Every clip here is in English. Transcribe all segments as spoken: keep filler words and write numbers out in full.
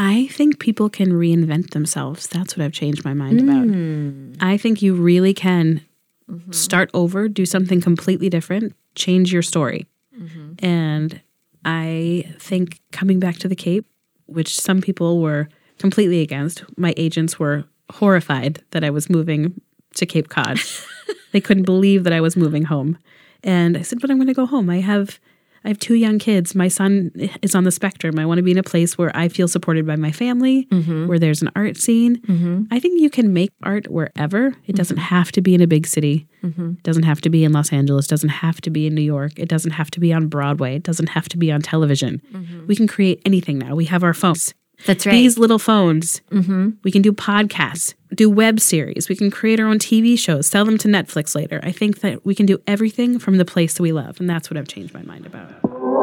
I think people can reinvent themselves. That's what I've changed my mind about. Mm. I think you really can mm-hmm. start over, do something completely different, change your story. Mm-hmm. And I think coming back to the Cape, which some people were completely against, my agents were horrified that I was moving to Cape Cod. They couldn't believe that I was moving home. And I said, but I'm going to go home. I have I have two young kids. My son is on the spectrum. I want to be in a place where I feel supported by my family, mm-hmm. where there's an art scene. Mm-hmm. I think you can make art wherever. It mm-hmm. doesn't have to be in a big city. Mm-hmm. It doesn't have to be in Los Angeles. It doesn't have to be in New York. It doesn't have to be on Broadway. It doesn't have to be on television. Mm-hmm. We can create anything now. We have our phones. That's right. These little phones. Mm-hmm. We can do podcasts, do web series. We can create our own T V shows, sell them to Netflix later. I think that we can do everything from the place that we love, and that's what I've changed my mind about.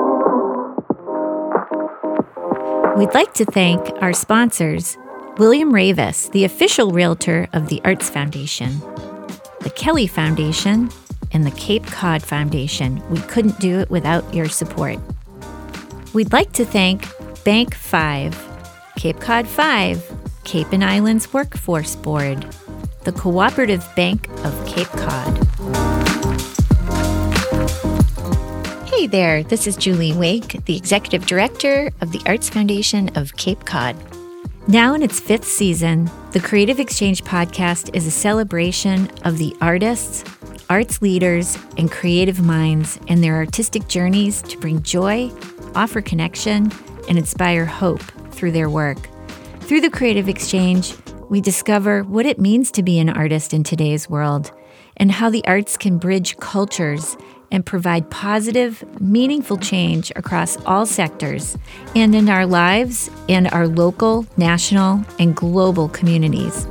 We'd like to thank our sponsors, William Ravis, the official realtor of the Arts Foundation, the Kelly Foundation, and the Cape Cod Foundation. We couldn't do it without your support. We'd like to thank Bank five, Cape Cod five, Cape and Islands Workforce Board, the Cooperative Bank of Cape Cod. Hey there, this is Julie Wake, the Executive Director of the Arts Foundation of Cape Cod. Now in its fifth season, the Creative Exchange podcast is a celebration of the artists, arts leaders, and creative minds and their artistic journeys to bring joy, offer connection, and inspire hope through their work. Through the Creative Exchange, we discover what it means to be an artist in today's world and how the arts can bridge cultures and provide positive, meaningful change across all sectors and in our lives and our local, national, and global communities.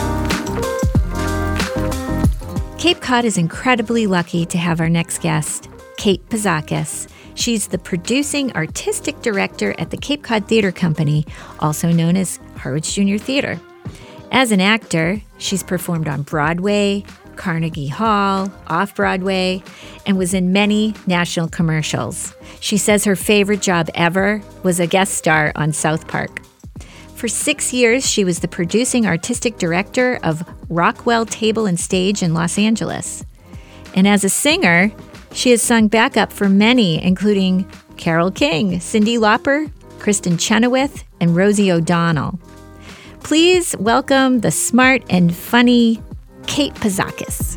Cape Cod is incredibly lucky to have our next guest, Kate Pazakis. She's the producing artistic director at the Cape Cod Theater Company, also known as Harwich Junior Theater. As an actor, she's performed on Broadway, Carnegie Hall, off-Broadway, and was in many national commercials. She says her favorite job ever was a guest star on South Park. For six years, she was the producing artistic director of Rockwell Table and Stage in Los Angeles. And as a singer, she has sung backup for many, including Carole King, Cyndi Lauper, Kristen Chenoweth, and Rosie O'Donnell. Please welcome the smart and funny Kate Pazakis.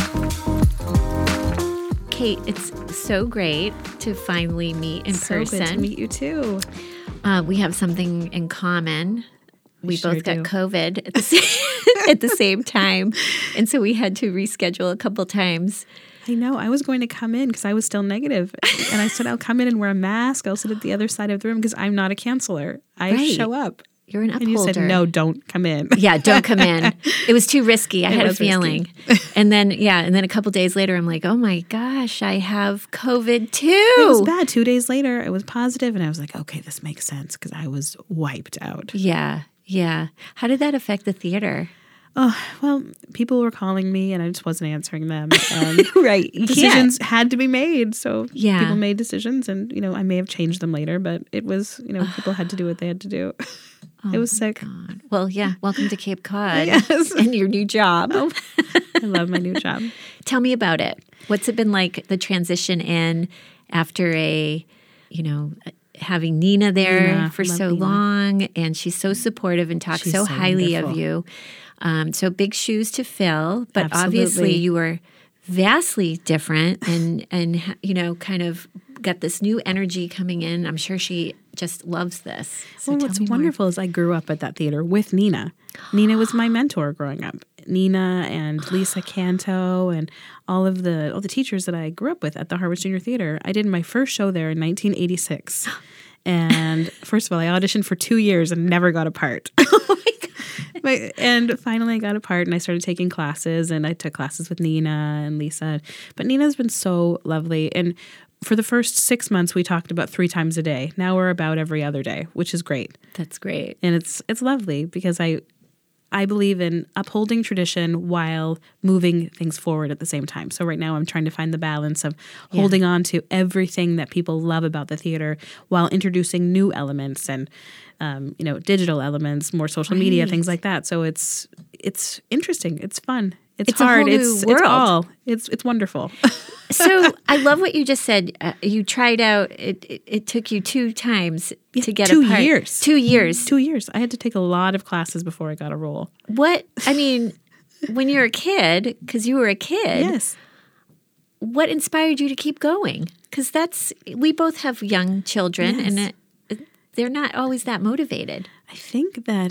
Kate, it's so great to finally meet in so person. So good to meet you too. Uh, we have something in common. We, we sure both got do. COVID at the, same, at the same time, and so we had to reschedule a couple times. I know. I was going to come in because I was still negative. And I said, I'll come in and wear a mask. I'll sit at the other side of the room because I'm not a canceller. I right. show up. You're an upholder. And you said, no, don't come in. Yeah, don't come in. It was too risky. I it had a feeling. And then, yeah, and then a couple days later, I'm like, oh my gosh, I have COVID too. It was bad. Two days later, it was positive, and I was like, okay, this makes sense because I was wiped out. Yeah, yeah. How did that affect the theater? Oh, well, people were calling me and I just wasn't answering them. And right. Decisions had to be made. So yeah. people made decisions and, you know, I may have changed them later, but it was, you know, people had to do what they had to do. Oh, it was sick. God. Well, yeah. Welcome to Cape Cod. Yes. And your new job. Oh, I love my new job. Tell me about it. What's it been like, the transition in after a, you know, having Nina there Nina, for so Nina. long, and she's so supportive and talks She's so, so highly wonderful. of you. Um, so big shoes to fill, but Absolutely. obviously you were vastly different and, and, you know, kind of got this new energy coming in. I'm sure she just loves this. So well, tell what's me more. wonderful is I grew up at that theater with Nina. Nina was my mentor growing up. Nina and Lisa Canto and all of the all the teachers that I grew up with at the Harwich Junior Theater. I did my first show there in nineteen eighty-six. And first of all, I auditioned for two years and never got a part. Oh my God. My, and finally I got a part and I started taking classes and I took classes with Nina and Lisa. But Nina's been so lovely. And for the first six months, we talked about three times a day. Now we're about every other day, which is great. That's great. And it's it's lovely because I I believe in upholding tradition while moving things forward at the same time. So right now I'm trying to find the balance of Yeah. holding on to everything that people love about the theater while introducing new elements and, um, you know, digital elements, more social media, Right. things like that. So it's it's interesting. It's fun. It's, It's a whole hard. new it's world. it's all. It's it's wonderful. So I love what you just said. Uh, you tried out. It, it it took you two times to get two a part. years. Two years. Two years. I had to take a lot of classes before I got a role. What I mean, when you're a kid, because you were a kid. Yes. What inspired you to keep going? Because that's we both have young children, Yes. and it, it, they're not always that motivated. I think that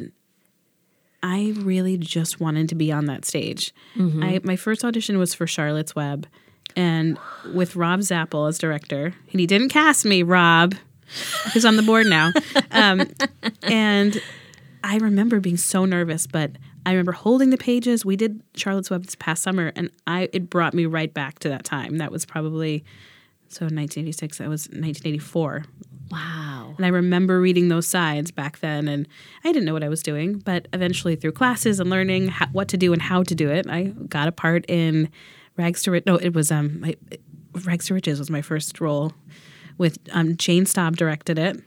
I really just wanted to be on that stage. Mm-hmm. I, my first audition was for Charlotte's Web, and with Rob Zappel as director. And he didn't cast me, Rob, who's on the board now. Um, and I remember being so nervous, but I remember holding the pages. We did Charlotte's Web this past summer, and I it brought me right back to that time. That was probably, so nineteen eighty-six, that was nineteen eighty-four. Wow. And I remember reading those sides back then, and I didn't know what I was doing. But eventually, through classes and learning how, what to do and how to do it, I got a part in Rags to Riches. No, it was um, my, Rags to Riches was my first role. With um, Jane Staub directed it,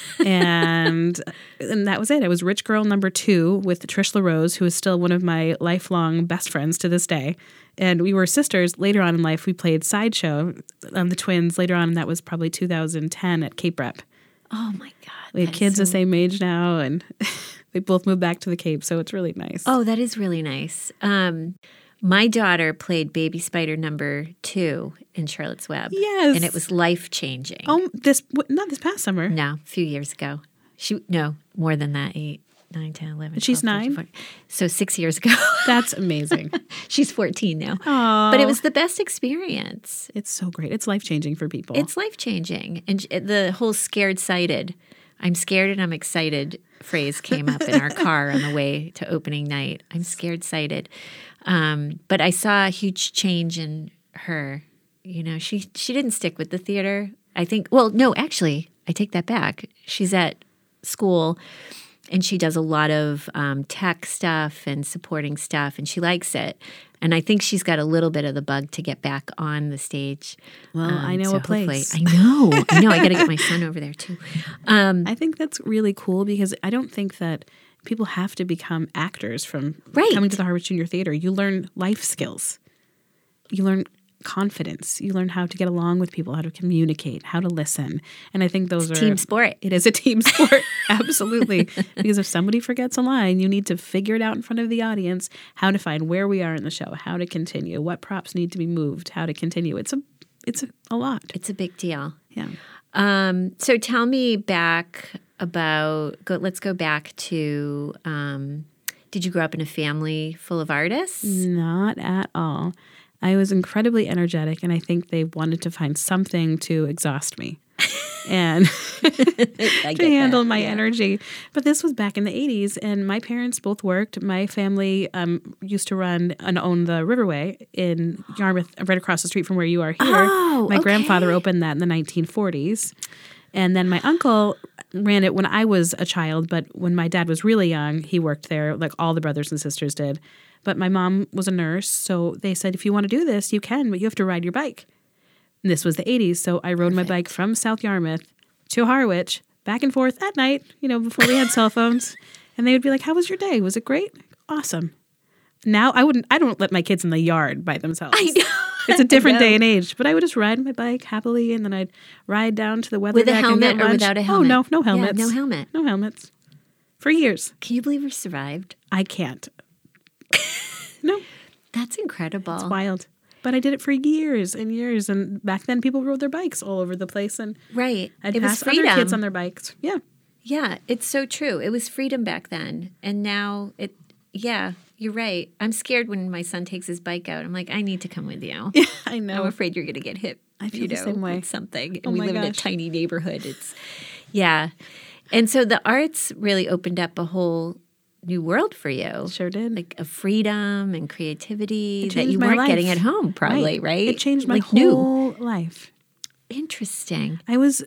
and and that was it. I was Rich Girl number two with Trish LaRose, who is still one of my lifelong best friends to this day. And we were sisters. Later on in life, we played Sideshow, um, the twins. Later on, that was probably two thousand ten at Cape Rep. Oh my God. We have that is kids the so- same age now, and they both moved back to the Cape, so it's really nice. Oh, that is really nice. Um, my daughter played Baby Spider number two in Charlotte's Web. Yes. And it was life changing. Oh, this not this past summer. No, a few years ago. She no, more than that, eight, nine, ten, eleven. She's twelve, thirteen, nine? fourteen. So six years ago. That's amazing. She's fourteen now. Oh, But it was the best experience. It's so great. It's life changing for people. It's life changing. And j- the whole scared sighted, I'm scared and I'm excited phrase came up in our car on the way to opening night. I'm scared sighted. Um, but I saw a huge change in her. You know, she she didn't stick with the theater. I think, well, no, actually, I take that back. She's at school and she does a lot of um, tech stuff and supporting stuff, and she likes it. And I think she's got a little bit of the bug to get back on the stage. Well, I know so a place. hopefully- I know. I know. I got to get my son over there too. Um, I think that's really cool because I don't think that people have to become actors from Right. coming to the Harvard Junior Theater. You learn life skills. You learn confidence. You learn how to get along with people, how to communicate, how to listen. And I think those are team sport. It is a team sport. Absolutely. Because if somebody forgets a line, you need to figure it out in front of the audience, how to find where we are in the show, how to continue, what props need to be moved, how to continue. It's a it's a, a lot. It's a big deal. Yeah. Um, so tell me back about, go, let's go back to, um, did you grow up in a family full of artists? Not at all. I was incredibly energetic, and I think they wanted to find something to exhaust me and I to get handle that, my yeah. energy. But this was back in the eighties, and my parents both worked. My family um, used to run and own the Riverway in Yarmouth, right across the street from where you are here. Oh, my grandfather okay. opened that in the nineteen forties. And then my uncle ran it when I was a child, but when my dad was really young, he worked there like all the brothers and sisters did. But my mom was a nurse, so they said, if you want to do this, you can, but you have to ride your bike. And this was the eighties, so I rode my bike from South Yarmouth to Harwich, back and forth at night, you know, before we had cell phones. And they would be like, how was your day? Was it great? Awesome. Now I wouldn't, I don't let my kids in the yard by themselves. I know. It's a different I know. day and age, but I would just ride my bike happily, and then I'd ride down to the weather With a deck and helmet get or lunch. without a helmet? Oh, no, no Yeah, helmets. no helmet. No helmets. For years. Can you believe we survived? I can't. No, That's incredible. it's wild. But I did it for years and years, and back then people rode their bikes all over the place, and Right. I'd it was pass freedom. other kids on their bikes. Yeah. Yeah, it's so true. It was freedom back then. And now it, yeah, you're right. I'm scared when my son takes his bike out. I'm like, I need to come with you. Yeah, I know. I'm afraid you're going to get hit. I feel you the know, same way. with something. And Oh we my live in a gosh. tiny neighborhood. It's, yeah. And so the arts really opened up a whole new world for you. Sure did. Like a freedom and creativity It that you changed my weren't life. getting at home, probably, right? It changed my like new. whole life. Interesting. I was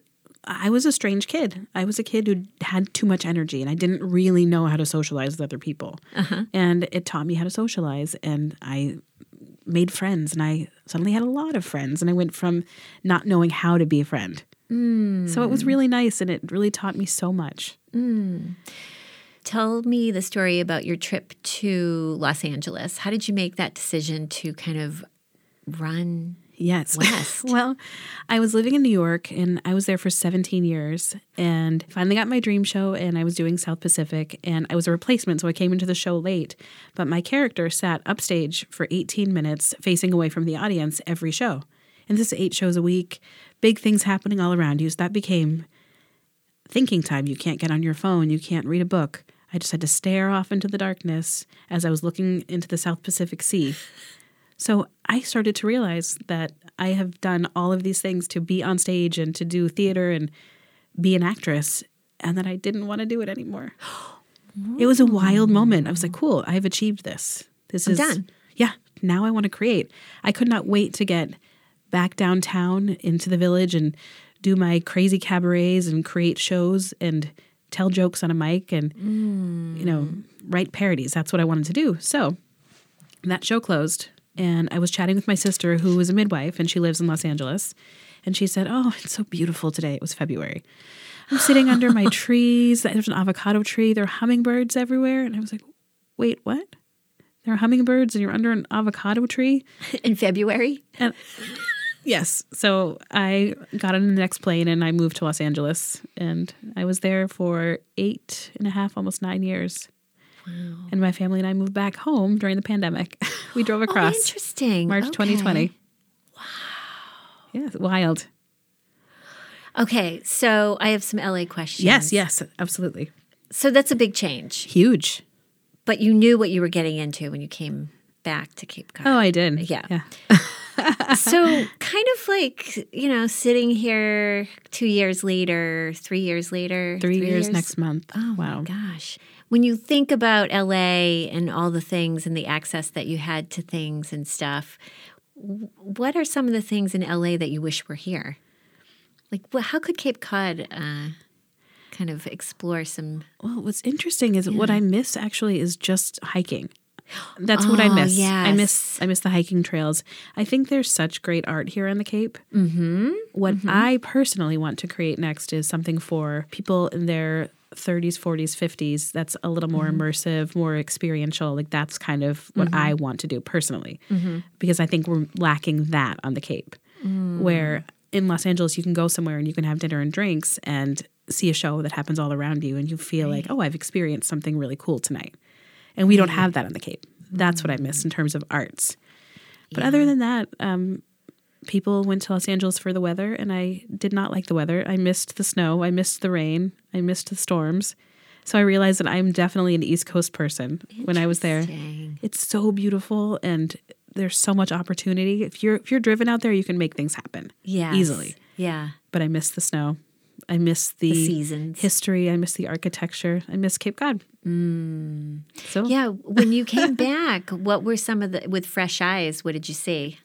I was a strange kid. I was a kid who had too much energy, and I didn't really know how to socialize with other people. Uh-huh. And it taught me how to socialize, and I made friends, and I suddenly had a lot of friends, and I went from not knowing how to be a friend. Mm. So it was really nice, and it really taught me so much. Mm. Tell me the story about your trip to Los Angeles. How did you make that decision to kind of run Yes. west? Well, I was living in New York, and I was there for seventeen years, and finally got my dream show, and I was doing South Pacific, and I was a replacement, so I came into the show late. But my character sat upstage for eighteen minutes facing away from the audience every show. And this is eight shows a week, big things happening all around you. So that became thinking time. You can't get on your phone. You can't read a book. I just had to stare off into the darkness as I was looking into the South Pacific Sea. So I started to realize that I have done all of these things to be on stage and to do theater and be an actress, and that I didn't want to do it anymore. It was a wild moment. I was like, cool, I've achieved this. This I'm is done. Yeah, now I want to create. I could not wait to get back downtown into the Village and do my crazy cabarets and create shows and tell jokes on a mic and, mm. you know, write parodies. That's what I wanted to do. So that show closed, and I was chatting with my sister, who was a midwife, and she lives in Los Angeles. And she said, oh, it's so beautiful today. It was February. I'm sitting under my trees. There's an avocado tree. There are hummingbirds everywhere. And I was like, wait, what? There are hummingbirds and you're under an avocado tree? In February? And yes. So I got on the next plane and I moved to Los Angeles. And I was there for eight and a half, almost nine years. Wow. And my family and I moved back home during the pandemic. We drove across. Oh, interesting. March okay. twenty twenty. Wow. Yeah, wild. Okay, so I have some L A questions. Yes, yes, absolutely. So that's a big change. Huge. But you knew what you were getting into when you came back to Cape Cod. Oh, I did. Yeah. yeah. So kind of like, you know, sitting here two years later, three years later. Three, three years, years next month. Oh, wow. my gosh. When you think about L A and all the things and the access that you had to things and stuff, what are some of the things in L A that you wish were here? Like, well, how could Cape Cod uh, kind of explore some? Well, what's interesting is yeah. what I miss actually is just hiking. That's oh, what I miss. Yes. I miss I miss the hiking trails. I think there's such great art here on the Cape. Mm-hmm. What mm-hmm. I personally want to create next is something for people in their thirties, forties, fifties that's a little more mm-hmm. immersive, more experiential. Like that's kind of what mm-hmm. I want to do personally mm-hmm. because I think we're lacking that on the Cape mm. where in Los Angeles you can go somewhere and you can have dinner and drinks and see a show that happens all around you and you feel right. like, oh, I've experienced something really cool tonight. And we right. don't have that on the Cape. That's mm-hmm. what I miss in terms of arts. But yeah. other than that, um, people went to Los Angeles for the weather, and I did not like the weather. I missed the snow. I missed the rain. I missed the storms. So I realized that I'm definitely an East Coast person when I was there. It's so beautiful, and there's so much opportunity. If you're if you're driven out there, you can make things happen yes. easily. Yeah. But I miss the snow. I miss the, the seasons, history. I miss the architecture. I miss Cape Cod. Mm. So yeah, when you came back, what were some of the with fresh eyes? What did you see?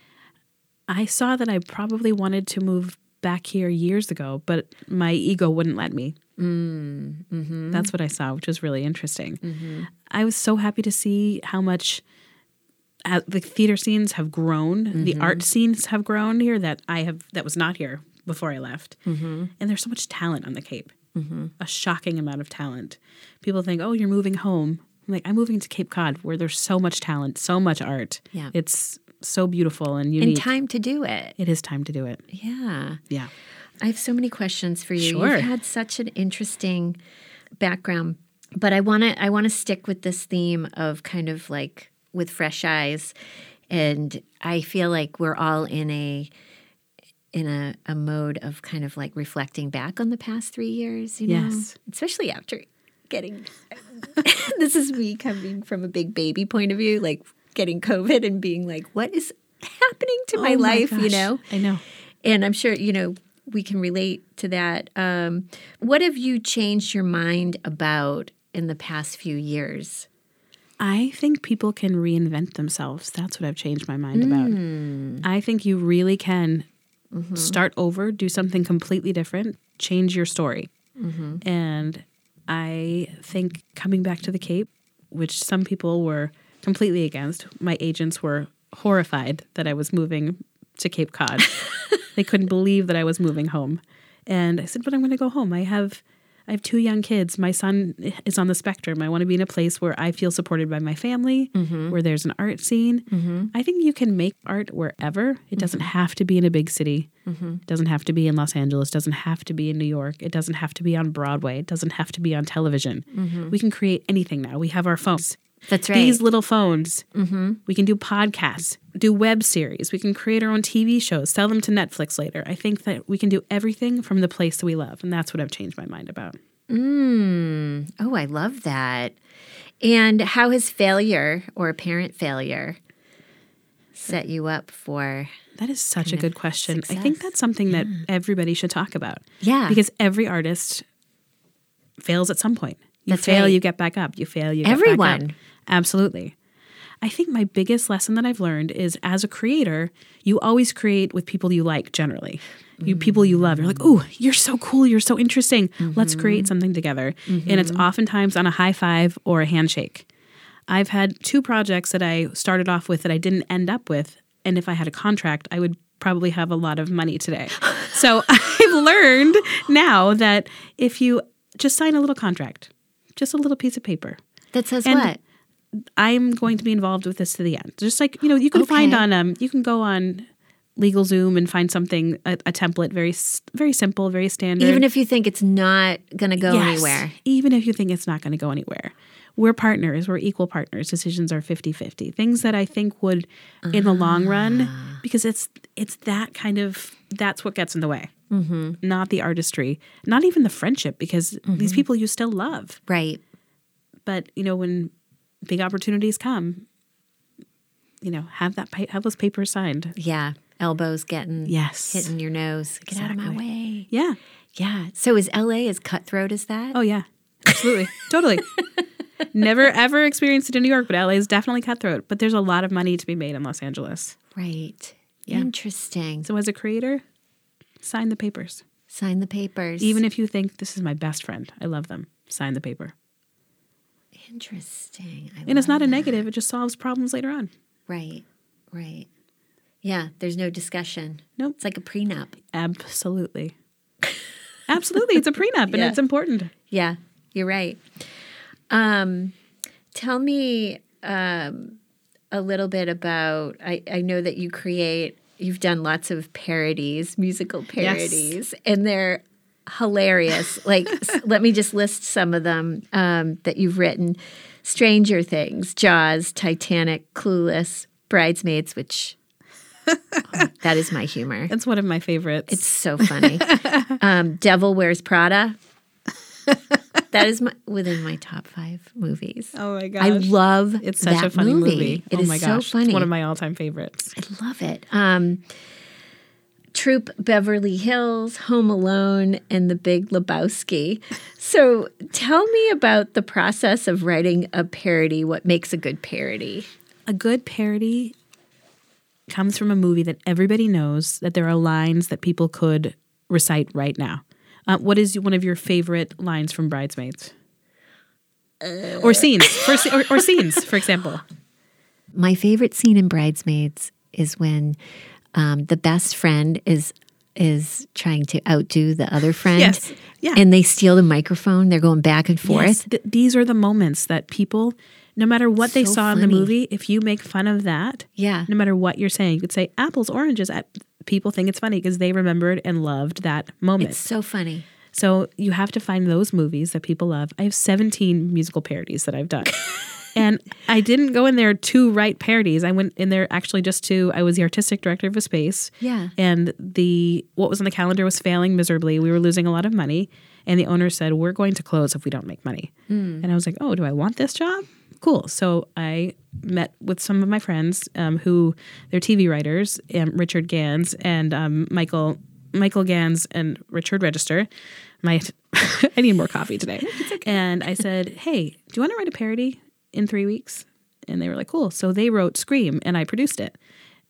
I saw that I probably wanted to move back here years ago, but my ego wouldn't let me. Mm. Mm-hmm. That's what I saw, which was really interesting. Mm-hmm. I was so happy to see how much uh, the theater scenes have grown, mm-hmm. the art scenes have grown here that I have that was not here before I left. Mm-hmm. And there's so much talent on the Cape, mm-hmm. a shocking amount of talent. People think, oh, you're moving home. I'm like, I'm moving to Cape Cod where there's so much talent, so much art. Yeah. It's so beautiful and unique. And time to do it. It is time to do it. Yeah. Yeah. I have so many questions for you. Sure. You've had such an interesting background, but I want to I want to stick with this theme of kind of like with fresh eyes, and I feel like we're all in a in a, a mode of kind of like reflecting back on the past three years, you know, yes. especially after getting, this is me coming from a big baby point of view, like getting COVID and being like, what is happening to my oh my life, gosh. you know? I know. And I'm sure, you know, we can relate to that. Um, what have you changed your mind about in the past few years? I think people can reinvent themselves. That's what I've changed my mind mm. about. I think you really can mm-hmm. start over, do something completely different, change your story. Mm-hmm. And I think coming back to the Cape, which some people were completely against, my agents were horrified that I was moving to Cape Cod. They couldn't believe that I was moving home. And I said, but I'm going to go home. I have I have two young kids. My son is on the spectrum. I want to be in a place where I feel supported by my family, mm-hmm. where there's an art scene. Mm-hmm. I think you can make art wherever. It mm-hmm. doesn't have to be in a big city. Mm-hmm. It doesn't have to be in Los Angeles. It doesn't have to be in New York. It doesn't have to be on Broadway. It doesn't have to be on television. Mm-hmm. We can create anything now. We have our phones. That's right. These little phones. Mm-hmm. We can do podcasts, do web series. We can create our own T V shows, sell them to Netflix later. I think that we can do everything from the place that we love, and that's what I've changed my mind about. Mm. Oh, I love that. And how has failure or apparent failure set you up for? That is such a good question. Success. I think that's something yeah. that everybody should talk about. Yeah. Because every artist fails at some point. You that's fail, right. you get back up. You fail, you get Everyone. back up. Absolutely. I think my biggest lesson that I've learned is as a creator, you always create with people you like generally. You people you love. You're like, oh, you're so cool. You're so interesting. Mm-hmm. Let's create something together. Mm-hmm. And it's oftentimes on a high five or a handshake. I've had two projects that I started off with that I didn't end up with. And if I had a contract, I would probably have a lot of money today. So I've learned now that if you just sign a little contract, just a little piece of paper. That says and what? I'm going to be involved with this to the end. Just like, you know, you can okay. find on, um, you can go on LegalZoom and find something, a, a template, very very simple, very standard. Even if you think it's not going to go yes, anywhere. Even if you think it's not going to go anywhere. We're partners. We're equal partners. Decisions are fifty-fifty. Things that I think would, in the long run, because it's it's that kind of, that's what gets in the way. Mm-hmm. Not the artistry. Not even the friendship, because mm-hmm. these people you still love. Right. But, you know, when big opportunities come, you know, have that have those papers signed. Yeah. Elbows getting yes. hitting your nose. Get exactly. out of my way. Yeah. Yeah. So is L A as cutthroat as that? Oh, yeah. Absolutely. Totally. Never, ever experienced it in New York, but L A is definitely cutthroat. But there's a lot of money to be made in Los Angeles. Right. Yeah. Interesting. So as a creator, sign the papers. Sign the papers. Even if you think this is my best friend, I love them, sign the paper. Interesting. I and it's not that. a negative. It just solves problems later on. Right. Right. Yeah. There's no discussion. Nope. It's like a prenup. Absolutely. Absolutely. It's a prenup and yeah. it's important. Yeah. You're right. Um, tell me um, a little bit about, I, I know that you create, you've done lots of parodies, musical parodies, yes. and they're hilarious. Like, let me just list some of them um, that you've written. Stranger Things, Jaws, Titanic, Clueless, Bridesmaids, which oh, that is my humor. It's one of my favorites. It's so funny. um, Devil Wears Prada. That is my, within my top five movies. Oh my gosh. I love It's such that a funny movie. movie. It oh is my so gosh. funny. It's one of my all-time favorites. I love it. Um, Troop Beverly Hills, Home Alone, and The Big Lebowski. So tell me about the process of writing a parody. What makes a good parody? A good parody comes from a movie that everybody knows, that there are lines that people could recite right now. Uh, what is one of your favorite lines from Bridesmaids? Uh, or scenes, for, or, or scenes, for example. My favorite scene in Bridesmaids is when um, the best friend is is trying to outdo the other friend. Yes. Yeah. And they steal the microphone. They're going back and forth. Yes. Th- these are the moments that people, no matter what so they saw funny. in the movie, if you make fun of that, yeah. no matter what you're saying, you could say apples, oranges. People think it's funny because they remembered and loved that moment. It's so funny. So you have to find those movies that people love. I have seventeen musical parodies that I've done. And I didn't go in there to write parodies. I went in there actually just to, I was the artistic director of a space. Yeah. And the what was on the calendar was failing miserably. We were losing a lot of money. And the owner said, we're going to close if we don't make money. Mm. And I was like, oh, do I want this job? Cool. So I met with some of my friends um, who, they're T V writers, um, Richard Gans and um, Michael Michael Gans and Richard Register. My, I need more coffee today. Okay. And I said, hey, do you want to write a parody in three weeks? And they were like, cool. So they wrote Scream, and I produced it.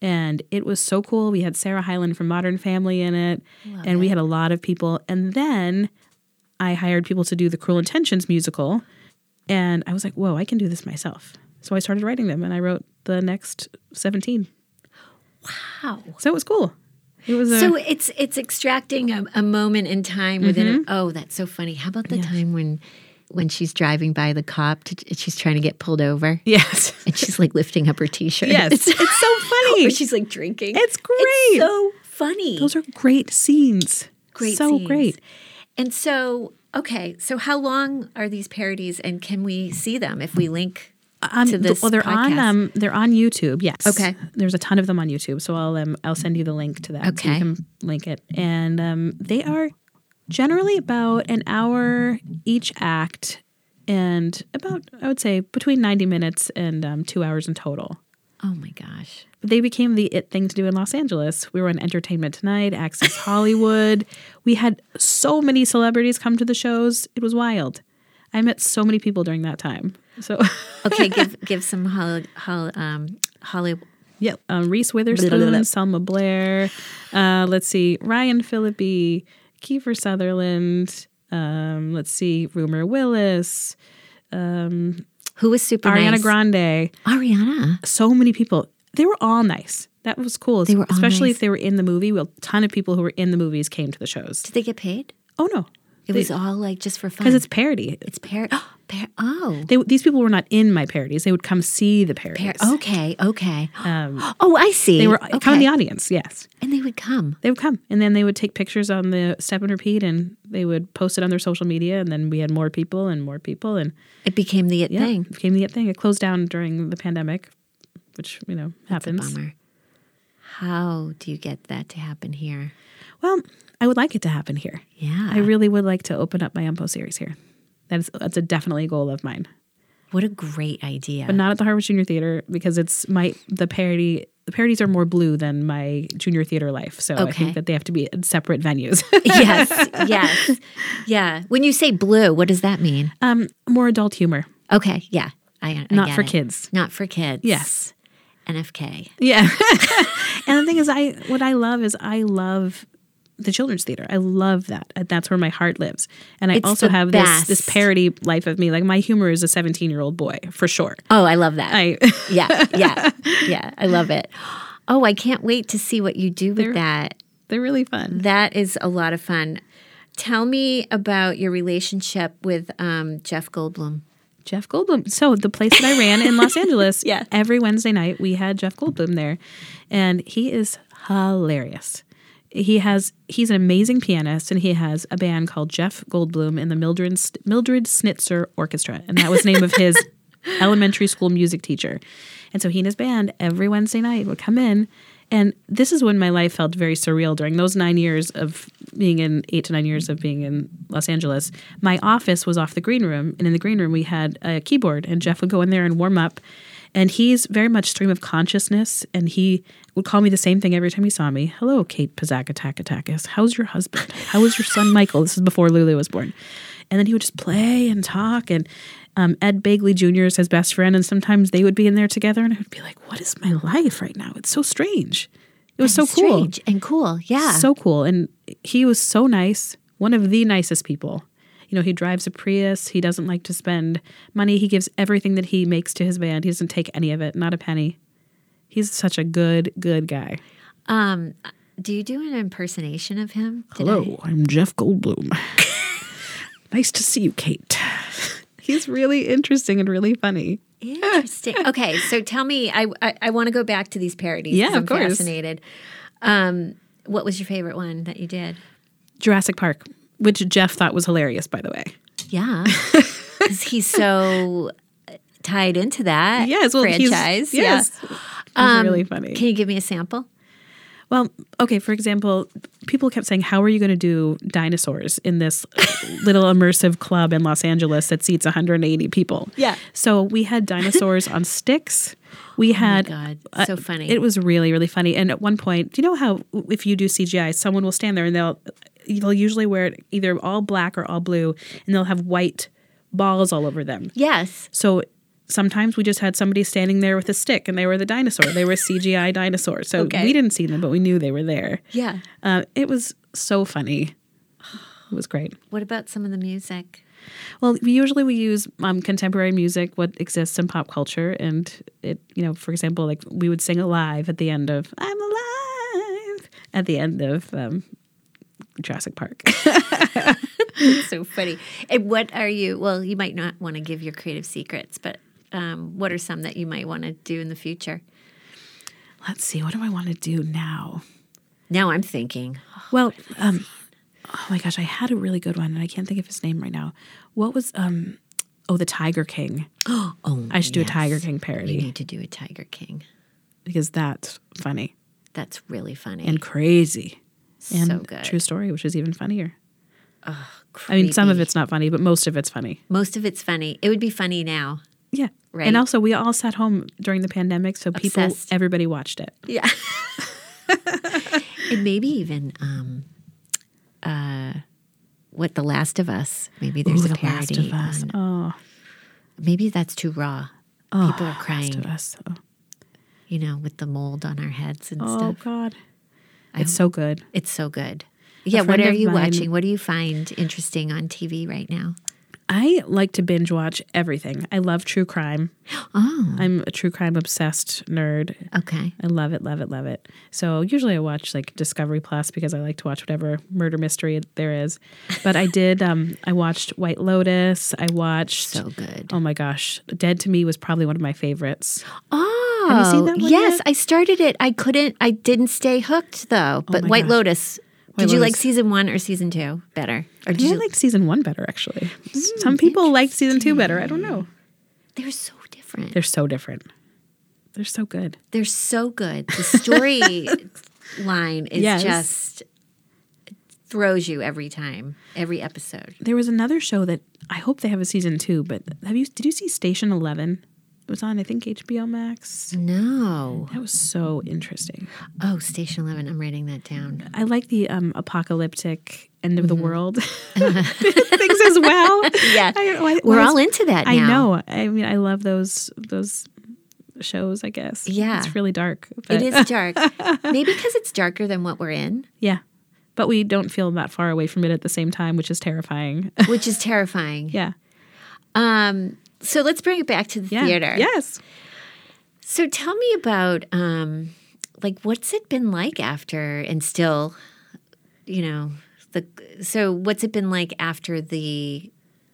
And it was so cool. We had Sarah Hyland from Modern Family in it. Love and we it. had a lot of people. And then I hired people to do the Cruel Intentions musical. And I was like, whoa, I can do this myself. So I started writing them, and I wrote the next seventeen. Wow. So it was cool. It was a, So it's it's extracting a, a moment in time within. A, oh, that's so funny. How about the Yes. time when when she's driving by the cop, to, she's trying to get pulled over, yes. and she's like lifting up her t-shirt. Yes. It's, It's so funny. or she's like drinking. It's great. It's so funny. Those are great scenes. Great So scenes. great. And so, okay, so how long are these parodies, and can we see them if we link Um, to this well, they're podcast? on um, they're on YouTube. Yes. Okay. There's a ton of them on YouTube, so I'll um, I'll send you the link to that. So Okay. you can link it, and um, they are generally about an hour each act, and about I would say between ninety minutes and um, two hours in total. Oh my gosh. But they became the it thing to do in Los Angeles. We were on Entertainment Tonight, Access Hollywood. We had so many celebrities come to the shows. It was wild. I met so many people during that time. So Okay, give give some Holly, Holly, um, Holly. yeah, um, Reese Witherspoon, Blah, blah, blah. Selma Blair. Uh, let's see, Ryan Phillippe, Kiefer Sutherland. Um, let's see, Rumor Willis, um, Who was super Ariana nice? Grande. Ariana. So many people. They were all nice. That was cool. They were all especially nice. if they were in the movie. Well, a ton of people who were in the movies came to the shows. Did they get paid? Oh no, It was all like just for fun. because it's parody. it's par. Oh, par- oh. They, these people were not in my parodies. They would come see the parodies. Par- okay. Okay. Um, oh, I see. they were okay. come in the audience. Yes. and they would come. They would come, and then they would take pictures on the Step and Repeat, and they would post it on their social media, and then we had more people and more people, and It became the it yeah, thing. it became the it thing. It closed down during the pandemic, which, you know, It's a happens. bummer. How do you get that to happen here? Well, I would like it to happen here. Yeah. I really would like to open up my Umpo series here. That is, that's a definitely a goal of mine, What a great idea. but not at the Harvard Junior Theater because it's my the parody. The parodies are more blue than my junior theater life, so I Okay. think that they have to be in separate venues. yes. Yes. Yeah. When you say blue, what does that mean? um, more adult humor, Okay. Yeah. I, I not get for it. kids. Not for kids. Yes. N F K. Yeah. And the thing is, I what I love is I love the children's theater. I love that. That's where my heart lives. And I It's also the have best. this this parody life of me. Like my humor is a seventeen-year-old boy, for sure. Oh, I love that. I yeah. Yeah. Yeah. I love it. Oh, I can't wait to see what you do with They're- that. they're really fun. That is a lot of fun. Tell me about your relationship with um, Jeff Goldblum. Jeff Goldblum. So the place that I ran in Los Angeles, Yeah. every Wednesday night we had Jeff Goldblum there, and he is hilarious. He has he's an amazing pianist, and he has a band called Jeff Goldblum and the Mildred Mildred Snitzer Orchestra, and that was the name of his elementary school music teacher. And so he and his band every Wednesday night would come in. And this is when my life felt very surreal during those nine years of being in, eight to nine years of being in Los Angeles. My office was off the green room, and in the green room we had a keyboard, and Jeff would go in there and warm up. And he's very much stream of consciousness, and he would call me the same thing every time he saw me. Hello, Kate Pazakatakis. How's your husband? How is your son, Michael? This is before Lulu was born. And then he would just play and talk, and um, Ed Begley Junior is his best friend, and sometimes they would be in there together, and I would be like, what is my life right now? It's so strange. It was so cool. Strange and cool. Yeah. So cool. And he was so nice, one of the nicest people. You know, he drives a Prius. He doesn't like to spend money. He gives everything that he makes to his band. He doesn't take any of it, not a penny. He's such a good, good guy. um, do you do an impersonation of him? Did Hello, I'm Jeff Goldblum. Nice to see you, Kate. He's really interesting and really funny. I? Interesting. Okay, so tell me. I I, I want to go back to these parodies. 'cause Yeah, of I'm course. fascinated. Um, what was your favorite one that you did? Jurassic Park, which Jeff thought was hilarious, by the way. Yeah, because he's so tied into that Yes, well, he's- franchise. yes. Yeah. He's Um, really funny. Can you give me a sample? Well, okay, for example, people kept saying, how are you going to do dinosaurs in this little immersive club in Los Angeles that seats one hundred eighty people? Yeah. So we had dinosaurs on sticks. We had. God, uh, so funny. It was really, really funny. And at one point, do you know how if you do C G I, someone will stand there and they'll they'll usually wear it either all black or all blue, and they'll have white balls all over them. Yes. So sometimes we just had somebody standing there with a stick and they were the dinosaur. They were a C G I dinosaur. So Okay. we didn't see them, but we knew they were there. Yeah. Uh, it was so funny. It was great. What about some of the music? Well, we usually we use um, contemporary music, what exists in pop culture. And it, you know, for example, like we would sing Alive at the end of I'm Alive at the end of um, Jurassic Park. It's so funny. And what are you, well, you might not want to give your creative secrets, but um, what are some that you might want to do in the future? Let's see. What do I want to do now? Now I'm thinking. Well, um, oh my gosh, I had a really good one, and I can't think of his name right now. What was, um, oh, the Tiger King. Oh, I should do a yes. Tiger King You parody need to do a Tiger King. because that's funny That's really funny. and crazy. And so good. true story, which is even funnier. Oh, I mean, some of creepy. it's not funny, but most of it's funny. Most of it's funny. It would be funny now. Yeah. Right. And also, we all sat home during the pandemic, so people, Obsessed. everybody watched it. Yeah. And maybe even um, uh, what The Last of Us. Maybe there's Ooh, a The Last parody. of Us. on- Oh, maybe that's too raw. oh, People are Last crying, of Us. Oh, you know, with the mold on our heads and oh stuff. God. I It's hope- so good. It's so good. Yeah, what friend are of you mine- watching? What do you find interesting on T V right now? I like to binge watch everything. I love true crime. Oh, I'm a true crime obsessed nerd. okay. I love it, love it, love it. So usually I watch like Discovery Plus because I like to watch whatever murder mystery there is. But I did, um, I watched White Lotus. I watched, So good. oh my gosh, Dead to Me was probably one of my favorites. Oh, Have you seen that one yes, yet? I started it. I couldn't. I didn't stay hooked though. But my White gosh. Lotus. White Did you like Lotus. season one or season two better? Or did I you? liked season one better, actually. Some people liked season two better. I don't know. They're so different. They're so different. They're so good. They're so good. The story line is Yes. just it throws you every time, every episode. There was another show that I hope they have a season two, but have you? Did you see Station Eleven? It was on, I think, H B O Max. No. That was so interesting. Oh, Station Eleven. I'm writing that down. I like the um, apocalyptic end of the world things as well. Yeah, I, I, we're I- all into that now. I know. I mean, I love those those shows. I guess. Yeah. it's really dark. It but- is dark. Maybe because it's darker than what we're in, Yeah, but we don't feel that far away from it at the same time, which is terrifying. which is terrifying. yeah. Um. So let's bring it back to the Yeah. theater. Yes. So tell me about um, like what's it been like after and still, you know, the so what's it been like after the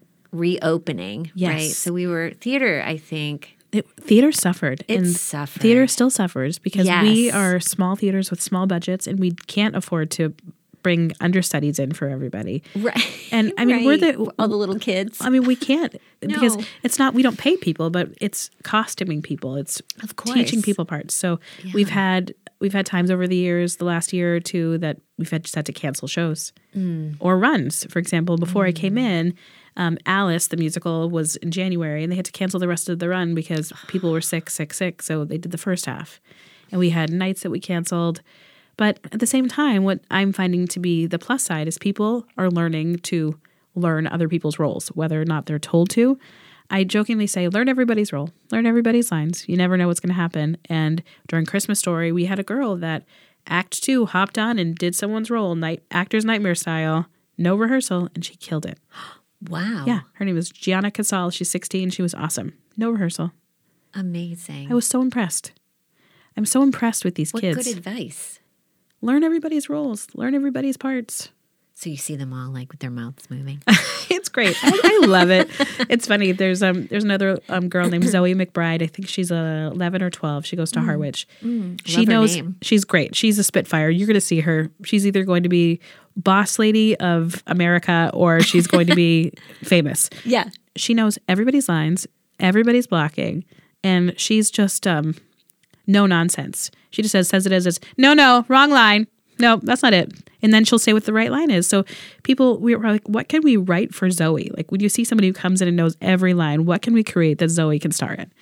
reopening? Yes. Right. So we were theater. I think It, theater suffered. it and suffered. Theater still suffers because we Yes. are small theaters with small budgets and we can't afford to bring understudies in for everybody. Right. And I mean, we're Right. the all the little kids. I mean, we can't because No. it's not, we don't pay people, but it's costuming people. It's Of course. teaching people parts. So we've had, we've had times over the years, the last year or two, that we've had just had to cancel shows Mm. or runs. For example, before I came in, um, Alice, the musical, was in January and they had to cancel the rest of the run because people were sick, sick, sick. So they did the first half and we had nights that we canceled. But at the same time, what I'm finding to be the plus side is people are learning to learn other people's roles, whether or not they're told to. I jokingly say, learn everybody's role, learn everybody's lines. You never know what's going to happen. And during Christmas Story, we had a girl that act two hopped on and did someone's role, night actor's nightmare style, no rehearsal, and she killed it. Wow. Yeah, her name was Gianna Casal. She's sixteen. She was awesome. No rehearsal. Amazing. I was so impressed. I'm so impressed with these what kids. good advice. Learn everybody's roles, learn everybody's parts. So you see them all like with their mouths moving. It's great. I, I love it. It's funny. There's um there's another um girl named Zoe McBride. I think she's uh, eleven or twelve. She goes to Harwich. she love her knows name. she's great. She's a spitfire. You're going to see her. She's either going to be boss lady of America or she's going to be famous. Yeah. She knows everybody's lines, everybody's blocking, and she's just um no nonsense. She just says says it as it's no no wrong line. No, that's not it. And then she'll say what the right line is. So people, we were like, what can we write for Zoe? Like when you see somebody who comes in and knows every line, what can we create that Zoe can star in?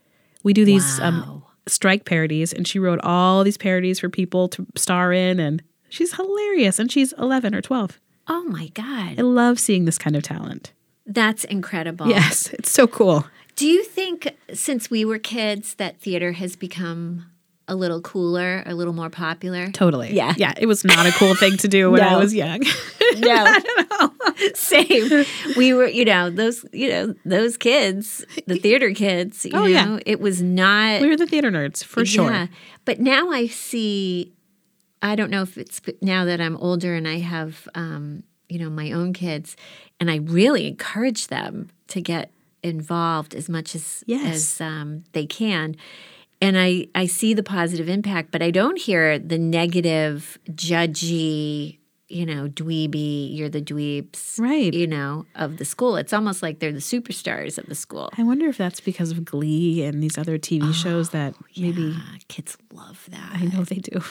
We do these um, Wow. strike parodies, and she wrote all these parodies for people to star in, and she's hilarious. And she's eleven or twelve. Oh my God. I love seeing this kind of talent. That's incredible. Yes, it's so cool. Do you think since we were kids that theater has become a little cooler, a little more popular? Totally. Yeah. Yeah. It was not a cool thing to do when No. I was young. No. I don't know. Same. We were, you know, those, you know, those kids, the theater kids, you Oh, know, yeah. it was not. We were the theater nerds, for sure. Yeah. But now I see, I don't know if it's now that I'm older and I have, um, you know, my own kids, and I really encourage them to get involved as much as, Yes. as um, they can. And I, I see the positive impact, but I don't hear the negative, judgy, you know, dweeby, you're the dweebs, Right. you know, of the school. It's almost like they're the superstars of the school. I wonder if that's because of Glee and these other T V shows that maybe, Yeah, kids love that. I know they do.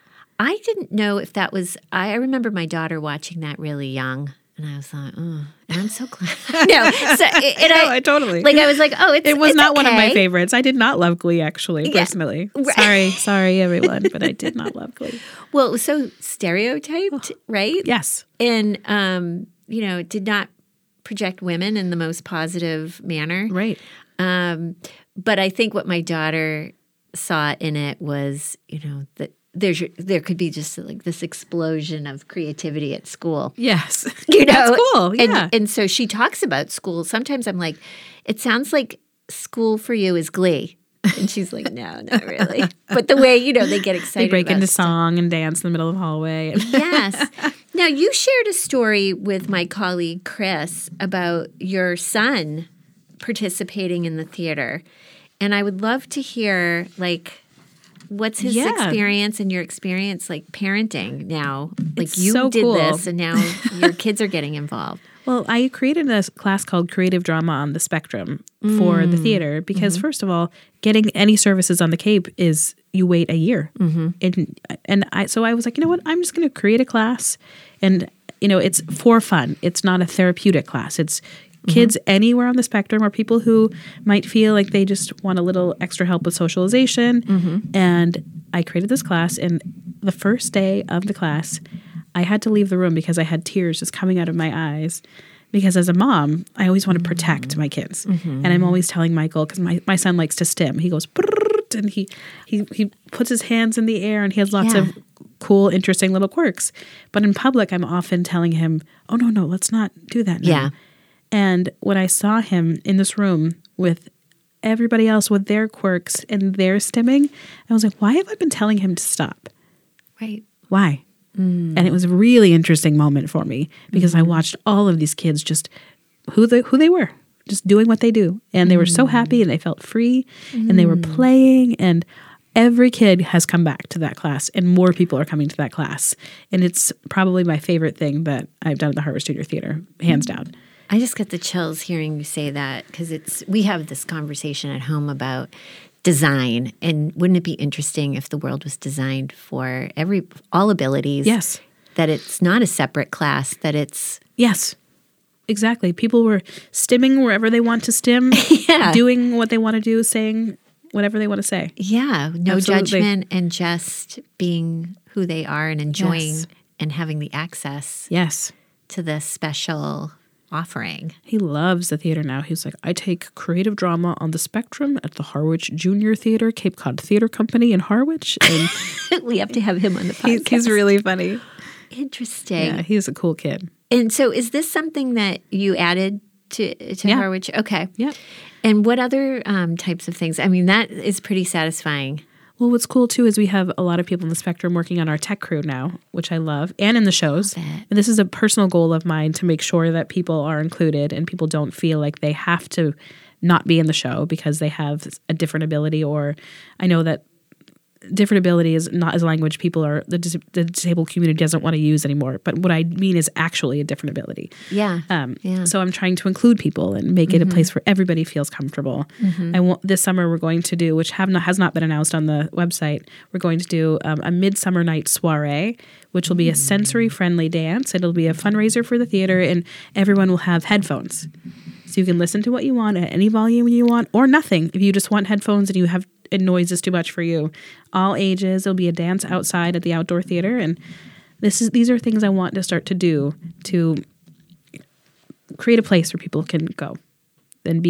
I didn't know if that was, I, I remember my daughter watching that really young. And I was like, oh, and I'm so glad. no, so, and No, I, I totally. like, I was like, oh, it's It was it's not one of my okay. favorites. I did not love Glee, actually, Yeah. personally. Right. Sorry, sorry, everyone, but I did not love Glee. Well, it was so stereotyped, right? Yes. And, um, you know, it did not project women in the most positive manner. Right. Um, but I think what my daughter saw in it was, you know, that there's there could be just like this explosion of creativity at school. Yes. You know, That's cool. Yeah. And, and so she talks about school. Sometimes I'm like, it sounds like school for you is Glee. And she's like, no, not really. But the way, you know, they get excited. They break about into stuff. song and dance in the middle of the hallway. Yes. Now, you shared a story with my colleague Chris about your son participating in the theater. And I would love to hear, like, what's his Yeah. experience and your experience, like, parenting now? Like, It's you so did cool. this, and now your kids are getting involved. Well, I created a class called Creative Drama on the Spectrum for the theater because, first of all, getting any services on the Cape is you wait a year, mm-hmm. and and I so I was like, you know what, I'm just going to create a class, and you know, it's for fun. It's not a therapeutic class. It's kids mm-hmm. anywhere on the spectrum or people who might feel like they just want a little extra help with socialization. Mm-hmm. And I created this class, and the first day of the class, I had to leave the room because I had tears just coming out of my eyes. Because as a mom, I always want to protect my kids. Mm-hmm. And I'm always telling Michael, because my, my son likes to stim. He goes, and he, he he puts his hands in the air, and he has lots Yeah. of cool, interesting little quirks. But in public, I'm often telling him, oh, no, no, let's not do that now. Yeah. And when I saw him in this room with everybody else with their quirks and their stimming, I was like, why have I been telling him to stop? Right. Why? Mm. And it was a really interesting moment for me because mm-hmm. I watched all of these kids just who they, who they were, just doing what they do. And they were mm. so happy, and they felt free, mm. and they were playing, and every kid has come back to that class, and more people are coming to that class. And it's probably my favorite thing that I've done at the Harvest Junior Theater, hands mm. down. I just get the chills hearing you say that because it's we have this conversation at home about design, and wouldn't it be interesting if the world was designed for every all abilities? Yes. That it's not a separate class, that it's Yes. Exactly. People were stimming wherever they want to stim, yeah. doing what they want to do, saying whatever they want to say. Yeah, no Absolutely. judgment, and just being who they are and enjoying Yes. and having the access Yes. to this special offering. He loves the theater now. He's like, I take creative drama on the spectrum at the Harwich Junior Theater, Cape Cod Theater Company in Harwich. And We have to have him on the podcast. he's, he's really funny. Interesting. Yeah, he's a cool kid. And so is this something that you added to, to Yeah. Harwich? Okay. Yeah. And what other um, types of things? I mean, that is pretty satisfying. Well, what's cool too is we have a lot of people in the spectrum working on our tech crew now, which I love, and in the shows. And this is a personal goal of mine to make sure that people are included and people don't feel like they have to not be in the show because they have a different ability. Or I know that different ability is not as a language people are the, dis- the disabled community doesn't want to use anymore. But what I mean is actually a different ability. Yeah. Um, yeah. So I'm trying to include people and make it mm-hmm. a place where everybody feels comfortable. Mm-hmm. I want this summer we're going to do, which have not has not been announced on the website. We're going to do um, a Midsummer Night Soiree, which will be a sensory friendly dance. It'll be a fundraiser for the theater, and everyone will have headphones, so you can listen to what you want at any volume you want, or nothing. If you just want headphones and you have and noise is too much for you, all ages. It'll be a dance outside at the outdoor theater, and this is these are things I want to start to do to create a place where people can go and be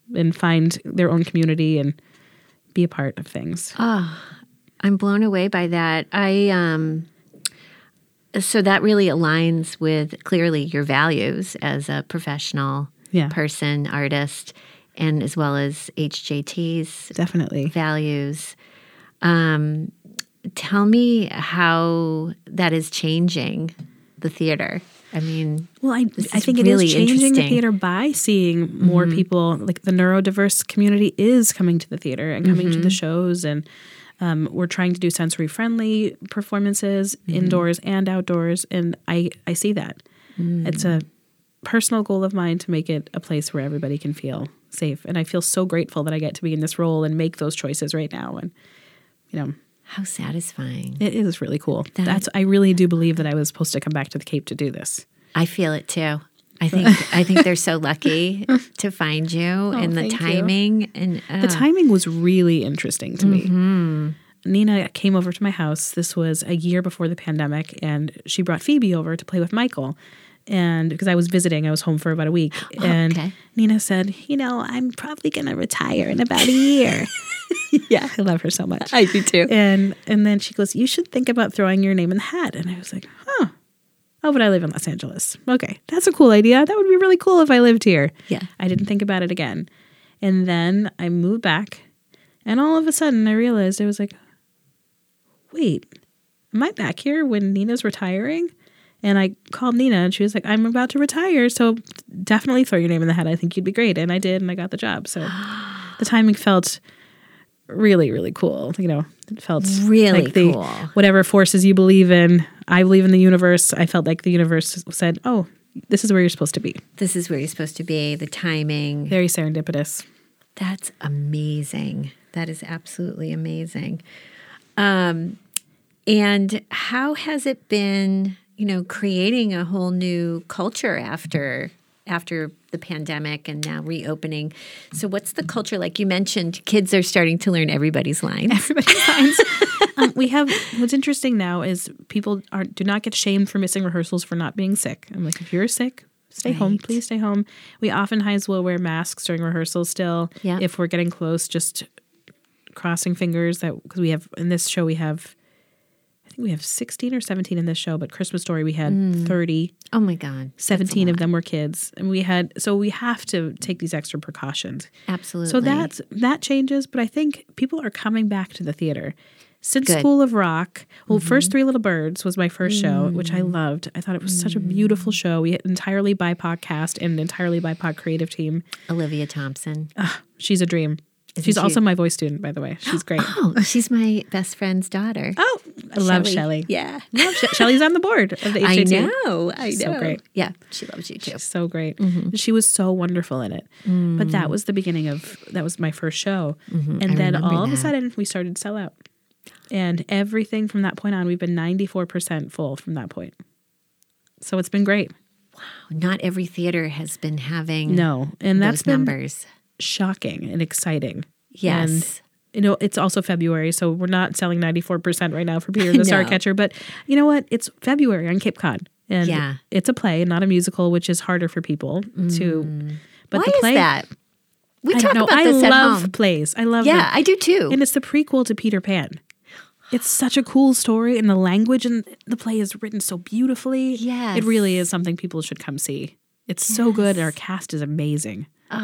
and find their own community and be a part of things. Oh, I'm blown away by that. I um, so that really aligns with clearly your values as a professional Yeah. person, artist, and as well as H J T's Definitely. values. Um, tell me how that is changing the theater. I mean, Well, I, this I is think really it is changing the interesting. theater by seeing more people, like the neurodiverse community is coming to the theater and coming to the shows. And um, we're trying to do sensory-friendly performances indoors and outdoors. And I, I see that. It's a personal goal of mine to make it a place where everybody can feel safe. And I feel so grateful that I get to be in this role and make those choices right now. And, you know, How satisfying. it is really cool. That- That's I really do believe that I was supposed to come back to the Cape to do this. I feel it too. I think I think they're so lucky to find you and the thank you. timing and uh, The timing was really interesting to me. Nina came over to my house. This was a year before the pandemic, and she brought Phoebe over to play with Michael. And because I was visiting, I was home for about a week. And okay. Nina said, you know, I'm probably going to retire in about a year. Yeah, I love her so much. I do too. And and then she goes, you should think about throwing your name in the hat. And I was like, huh. Oh, but I live in Los Angeles. Okay, that's a cool idea. That would be really cool if I lived here. Yeah. I didn't think about it again. And then I moved back, and all of a sudden I realized I was like, wait, am I back here when Nina's retiring? And I called Nina, and she was like, I'm about to retire, so definitely throw your name in the hat. I think you'd be great. And I did, and I got the job. So the timing felt really, really cool. You know, it felt Really like the, cool. whatever forces you believe in. I believe in the universe. I felt like the universe said, oh, this is where you're supposed to be. This is where you're supposed to be, the timing. Very serendipitous. That's amazing. That is absolutely amazing. Um, and how has it been, you know, creating a whole new culture after after the pandemic and now reopening? So what's the culture like? You mentioned kids are starting to learn everybody's lines. Everybody's lines. um, we have, what's interesting now is people are do not get shamed for missing rehearsals for not being sick. I'm like, if you're sick, stay home. Right. Please stay home. We oftentimes will wear masks during rehearsals still. Yeah. If we're getting close, just crossing fingers that, because we have, in this show we have, I think we have sixteen or seventeen in this show, but Christmas Story we had thirty. Oh my God. seventeen of them were kids. And we had, so we have to take these extra precautions. Absolutely. So that's, that changes, but I think people are coming back to the theater. Since Good. School of Rock, well, first Three Little Birds was my first show, which I loved. I thought it was such a beautiful show. We had an entirely B I P O C cast and an entirely B I P O C creative team. Olivia Thompson. She's a dream. Isn't She's she- also my voice student, by the way. She's great. Oh, she's my best friend's daughter. Oh, I love Shelley. Yeah. Love She- Shelley's on the board of the I H A T. know. I know. So great. Yeah, she loves you too. So great. She was so wonderful in it. But that was the beginning of, that was my first show. And I then remember all of a that. sudden we started to sell out. And everything from that point on, we've been ninety-four percent full from that point. So it's been great. Not every theater has been having No. And that's those been numbers. shocking and exciting. Yes. And, you know, it's also February, so we're not selling ninety-four percent right now for Peter the No. Starcatcher. But you know what? It's February on Cape Cod. And Yeah. it's a play, not a musical, which is harder for people to. But Why the play, is that? We I talk don't know. about I this at love home. plays. I love Yeah, them. I do too. And it's the prequel to Peter Pan. It's such a cool story, and the language in the play is written so beautifully. Yes. It really is something people should come see. It's so good, and our cast is amazing.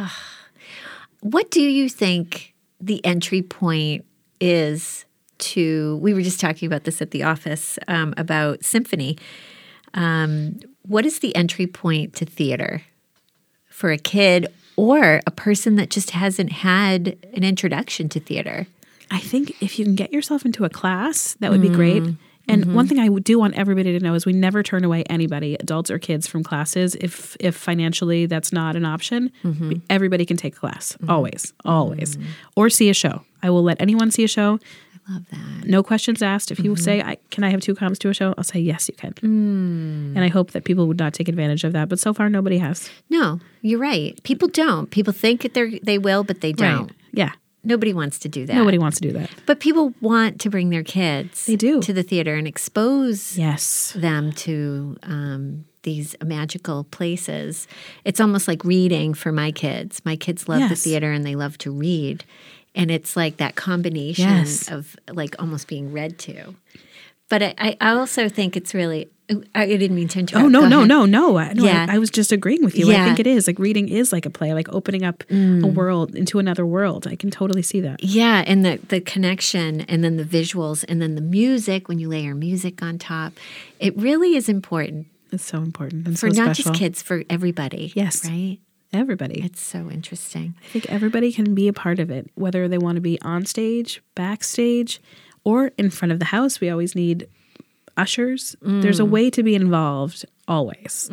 What do you think the entry point is to? We were just talking about this at the office um, about symphony. Um, what is the entry point to theater for a kid or a person that just hasn't had an introduction to theater? I think if you can get yourself into a class, that would be great. And one thing I would do want everybody to know is we never turn away anybody, adults or kids, from classes if if financially that's not an option. Everybody can take a class, always, always. Or see a show. I will let anyone see a show. I love that. No questions asked. If you say, I, can I have two comps to a show? I'll say, yes, you can. And I hope that people would not take advantage of that. But so far, nobody has. No, you're right. People don't. People think they they will, but they don't. Yeah. Nobody wants to do that. Nobody wants to do that. But people want to bring their kids They do. to the theater and expose Yes. them to um, these magical places. It's almost like reading for my kids. My kids love Yes. the theater and they love to read. And it's like that combination Yes. of like almost being read to. But I, I also think it's really, I didn't mean to interrupt. Oh, no, Go no, ahead. no, no, I- no. Yeah. I, I was just agreeing with you. Yeah. I think it is. Like reading is like a play, like opening up a world into another world. I can totally see that. Yeah, and the, the connection and then the visuals and then the music, when you layer music on top, it really is important It's so important and for so not special. just kids, for everybody. Yes. Right? Everybody. It's so interesting. I think everybody can be a part of it, whether they want to be on stage, backstage, or in front of the house. We always need ushers. There's a way to be involved always.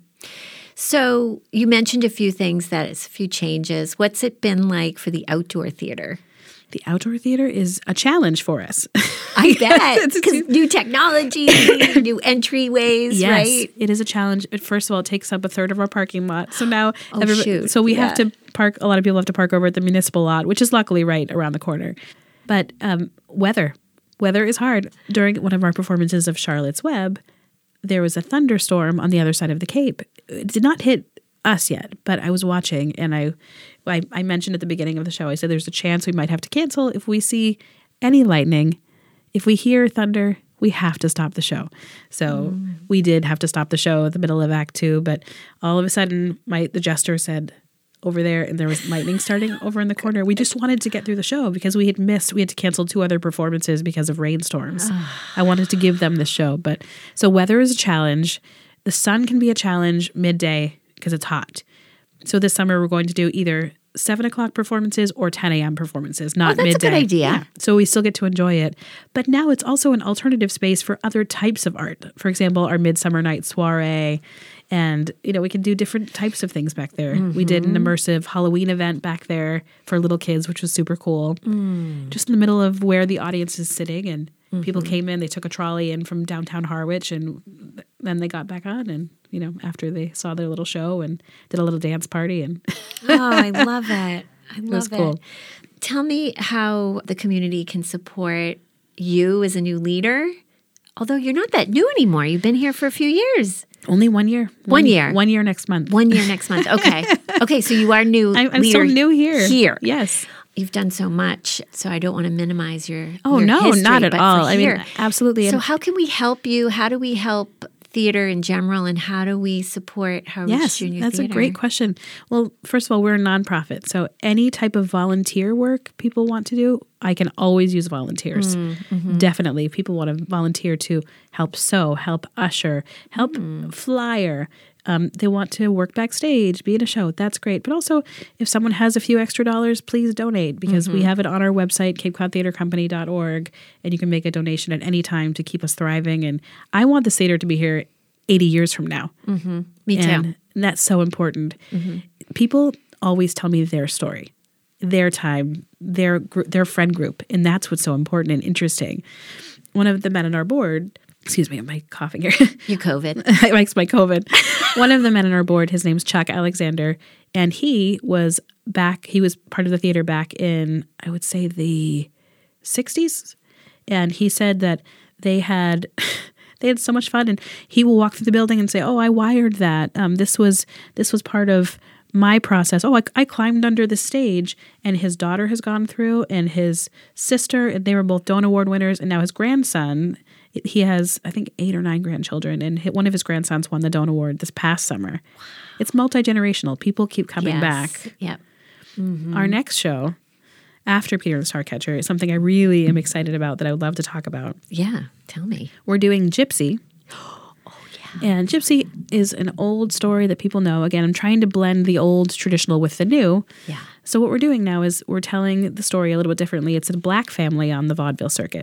So you mentioned a few things, that it's a few changes. What's it been like for the outdoor theater? The outdoor theater is a challenge for us. I bet. It's a- Because new technology, new entryways, Yes, right? it is a challenge. But First of all, it takes up a third of our parking lot. So now, Oh, everybo- shoot. so we have Yeah. to park. A lot of people have to park over at the municipal lot, which is luckily right around the corner. But um, weather, weather is hard. During one of our performances of Charlotte's Web, there was a thunderstorm on the other side of the Cape. It did not hit us yet, but I was watching, and I, I, I mentioned at the beginning of the show, I said there's a chance we might have to cancel if we see any lightning. If we hear thunder, we have to stop the show. So Mm. we did have to stop the show at the middle of Act Two, but all of a sudden, my the jester said over there, and there was lightning starting over in the corner. We just wanted to get through the show because we had missed, we had to cancel two other performances because of rainstorms. I wanted to give them the show, but so weather is a challenge. The sun can be a challenge midday because it's hot. So this summer we're going to do either seven o'clock performances or ten a.m. performances, not Oh, that's a midday. good idea. Yeah. So we still get to enjoy it. But now it's also an alternative space for other types of art. For example, our Midsummer Night Soiree. And, you know, we can do different types of things back there. We did an immersive Halloween event back there for little kids, which was super cool. Just in the middle of where the audience is sitting. And people came in, they took a trolley in from downtown Harwich, and then they got back on. And, you know, after they saw their little show and did a little dance party. And Oh, I love it. I love was it. cool. Tell me how the community can support you as a new leader. Although you're not that new anymore. You've been here for a few years. only one year. One year. One year next month. One year next month. Okay. Okay, so you are new. I'm, I'm leader so new here. Here. Yes. You've done so much, so I don't want to minimize your Oh, your no, history, not at but for all. I mean, here. absolutely. So And- how can we help you? How do we help theater in general, and how do we support Harwich Yes, Junior that's Theater? a great question. Well, first of all, we're a nonprofit, so any type of volunteer work people want to do, I can always use volunteers. Definitely, if people want to volunteer to help sew, help usher, help flyer. Um, they want to work backstage, be in a show. That's great. But also, if someone has a few extra dollars, please donate, because we have it on our website, cape cod theater company dot org, and you can make a donation at any time to keep us thriving. And I want the theater to be here eighty years from now. Me too. And that's so important. People always tell me their story, their time, their gr- their friend group, and that's what's so important and interesting. One of the men on our board, excuse me, am I coughing here? You COVID. I likes my COVID. One of the men on our board, his name's Chuck Alexander, and he was back, he was part of the theater back in, I would say, the sixties. And he said that they had they had so much fun, and he will walk through the building and say, "Oh, I wired that. Um, this was this was part of my process. Oh, I, I climbed under the stage." And his daughter has gone through, and his sister, and they were both Doan Award winners, and now his grandson. He has, I think, eight or nine grandchildren, and one of his grandsons won the Doan Award this past summer. It's multi-generational. People keep coming Yes. back. Yep. Our next show, after Peter and the Starcatcher, is something I really am excited about that I would love to talk about. Yeah. Tell me. We're doing Gypsy. Oh, And Gypsy is an old story that people know. Again, I'm trying to blend the old traditional with the new. Yeah. So what we're doing now is we're telling the story a little bit differently. It's a black family on the vaudeville circuit.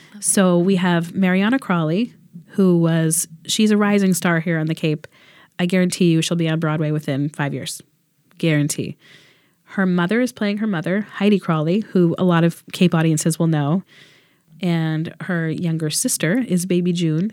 So we have Mariana Crawley, who was, she's a rising star here on the Cape. I guarantee you she'll be on Broadway within five years. Guarantee. Her mother is playing her mother, Heidi Crawley, who a lot of Cape audiences will know. And her younger sister is Baby June.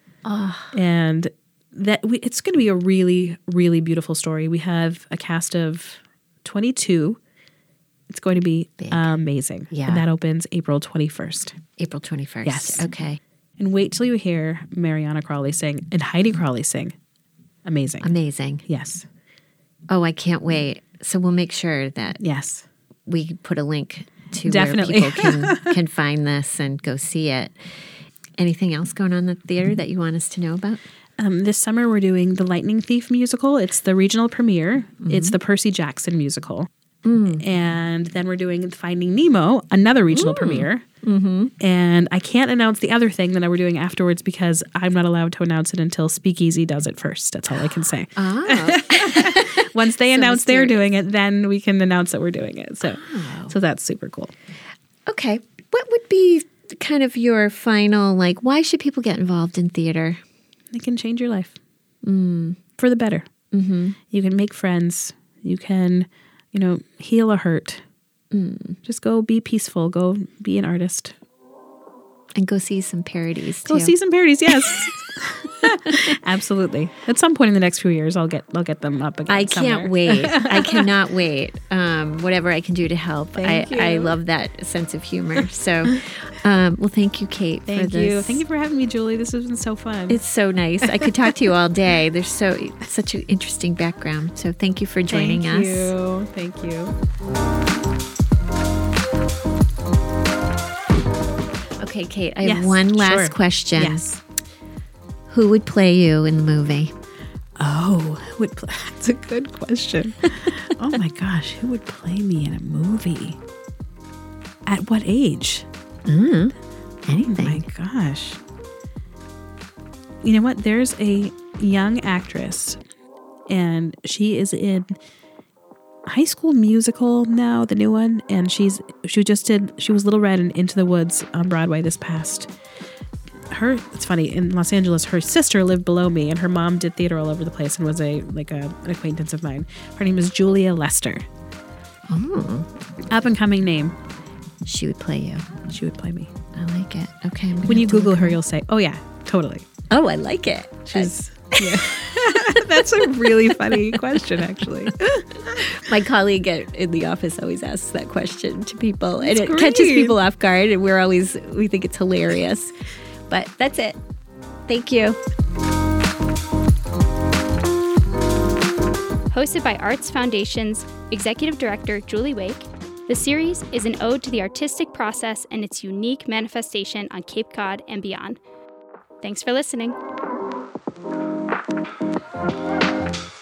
And that we, it's going to be a really, really beautiful story. We have a cast of twenty-two. It's going to be Big. amazing. Yeah. And that opens April twenty-first. April twenty-first. Yes. Okay. And wait till you hear Mariana Crawley sing and Heidi Crawley sing. amazing. Amazing. Yes. Oh, I can't wait. So we'll make sure that Yes. we put a link to Definitely. where people can, can find this and go see it. Anything else going on at the theater that you want us to know about? Um, this summer, we're doing the Lightning Thief musical. It's the regional premiere. Mm-hmm. It's the Percy Jackson musical. Mm. And then we're doing Finding Nemo, another regional mm. premiere. Mm-hmm. And I can't announce the other thing that we're doing afterwards because I'm not allowed to announce it until Speakeasy does it first. That's all I can say. Oh. Once they so announce mysterious. they're doing it, then we can announce that we're doing it. So, oh. so that's super cool. Okay. What would be kind of your final, like, why should people get involved in theater? It can change your life mm. for the better. Mm-hmm. You can make friends. You can, you know, heal a hurt. Mm. Just go be peaceful. Go be an artist. And go see some parodies, too. Go see some parodies, yes. Absolutely. At some point in the next few years, I'll get I'll get them up again. I somewhere. can't wait. I cannot wait. Um, whatever I can do to help. Thank I, you. I love that sense of humor. So, um, well, thank you, Kate, thank for this. you. Thank you for having me, Julie. This has been so fun. It's so nice. I could talk to you all day. There's so such an interesting background. So thank you for joining thank us. You. Thank you. Okay, Kate, I yes, have one last sure. question. Yes. Who would play you in the movie? Oh, who would play? That's a good question. Oh my gosh, who would play me in a movie? At what age? Mm, anything. Oh my gosh. You know what? There's a young actress, and she is in High School Musical now, the new one, and she's she just did she was Little Red in Into the Woods on Broadway this past. Her it's funny, in Los Angeles, her sister lived below me, and her mom did theater all over the place and was a like a, an acquaintance of mine. Her name is Julia Lester. Oh, up and coming name. She would play you. She would play me. I like it. Okay. When you Google her, you'll say, "Oh yeah, totally." Oh, I like it. She's. Yeah. That's a really funny question, actually. My colleague at, in the office always asks that question to people, That's and it great. catches people off guard, and we're always, we think it's hilarious. But that's it. Thank you. Hosted by Arts Foundation's Executive Director, Julie Wake, the series is an ode to the artistic process and its unique manifestation on Cape Cod and beyond. Thanks for listening.